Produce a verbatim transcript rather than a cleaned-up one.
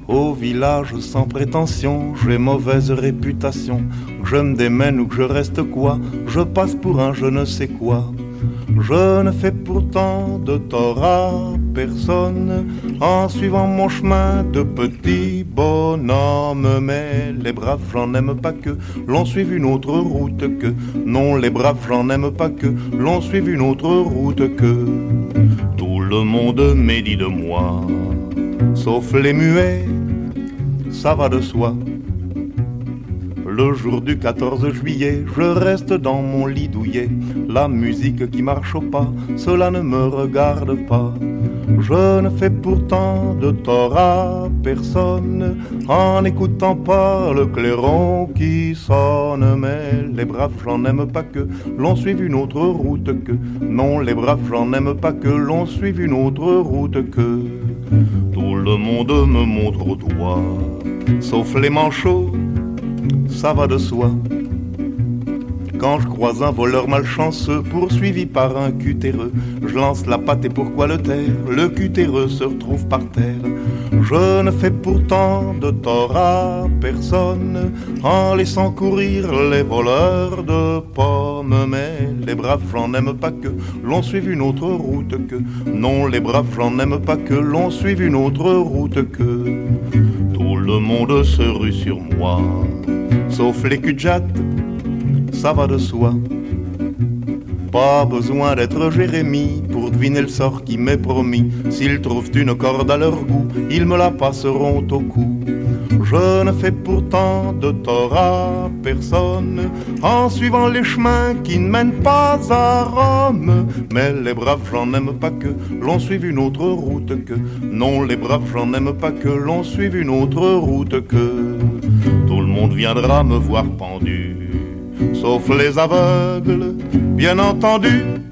Au village sans prétention, j'ai mauvaise réputation. Que je me démène ou que je reste quoi, je passe pour un je ne sais quoi. Je ne fais pourtant de tort à personne en suivant mon chemin de petit bonhomme. Mais les braves j'en aime pas que l'on suive une autre route que. Non, les braves j'en aime pas que l'on suive une autre route que. Tout le monde médit de moi, sauf les muets, ça va de soi. Le jour du quatorze juillet, je reste dans mon lit douillet. La musique qui marche au pas, cela ne me regarde pas. Je ne fais pourtant de tort à personne en n'écoutant pas le clairon qui sonne. Mais les braves j'en aime pas que l'on suive une autre route que. Non, les braves j'en aime pas que l'on suive une autre route que. Tout le monde me montre au doigt, sauf les manchots, ça va de soi. Quand je croise un voleur malchanceux poursuivi par un cutéreux, je lance la patte et pourquoi le taire? Le cutéreux se retrouve par terre. Je ne fais pourtant de tort à personne en laissant courir les voleurs de pommes. Mais les braves j'en aime pas que l'on suive une autre route que. Non, les braves j'en aime pas que l'on suive une autre route que. Tout le monde se rue sur moi, sauf les cul-de-jatte, ça va de soi. Pas besoin d'être Jérémie pour deviner le sort qui m'est promis. S'ils trouvent une corde à leur goût, ils me la passeront au cou. Je ne fais pourtant de tort à personne en suivant les chemins qui ne mènent pas à Rome. Mais les braves j'en aime pas que l'on suive une autre route que. Non, les braves j'en aime pas que l'on suive une autre route que. Tout le monde viendra me voir pendu, sauf les aveugles, bien entendu.